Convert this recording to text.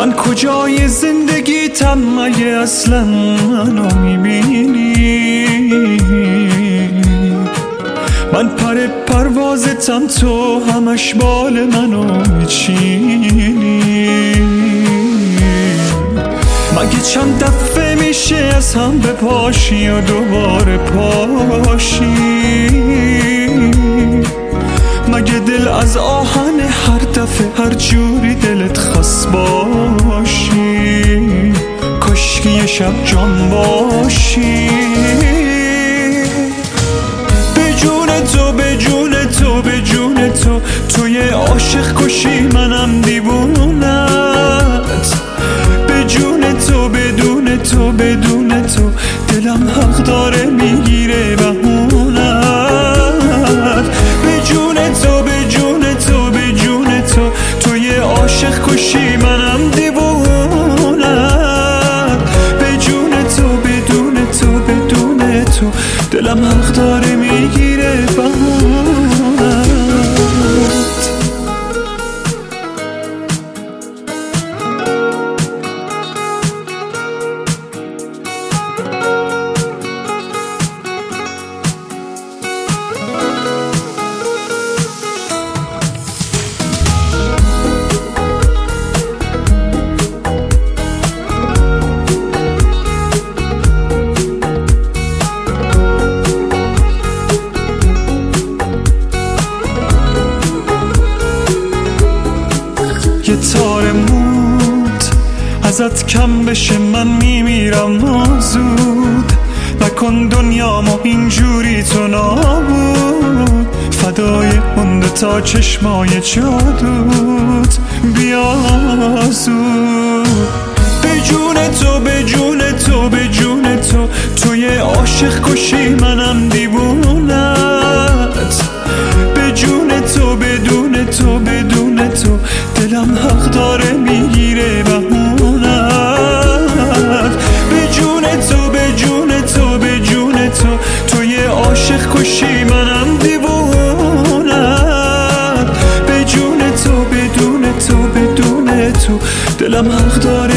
من کجای زندگیتم مگه اصلا منو میبینی؟ من پر پروازتم تو همش بال منو میچینی. مگه چند دفعه میشه از هم بپاشی و دوباره پاشی؟ مگه دل از آهن هر دفعه هر جوری دلت خواست باشی؟ کاشکی یه شب جان باشی. به جون تو به جون تو به جون تو، توی عاشق کشی منم دیوونت. به جون تو بدون تو بدون تو، دلم حق داره میگیره بهونت. به جون تو به جون تو به جون تو، توی عاشق کشی منم دیوونت. به جون تو بدون تو بدون تو، دلم حق داره میگیره بهونت. یه تار موت ازت کم بشه من میمیرم زود. نکن دنیامو اینجوری تو نابود. فدای اون تا چشمای جادوت بیا زود. به جون تو به جون تو به جون تو، توی عاشق کشی منم دیوونت. به جون تو بدون تو بدون تو، دلم حق داره میگیره بهونت. به جون تو به جون تو به جون تو، توی عاشق کشی منم دیوونت. به جون تو بدون تو بدون تو، دلم حق داره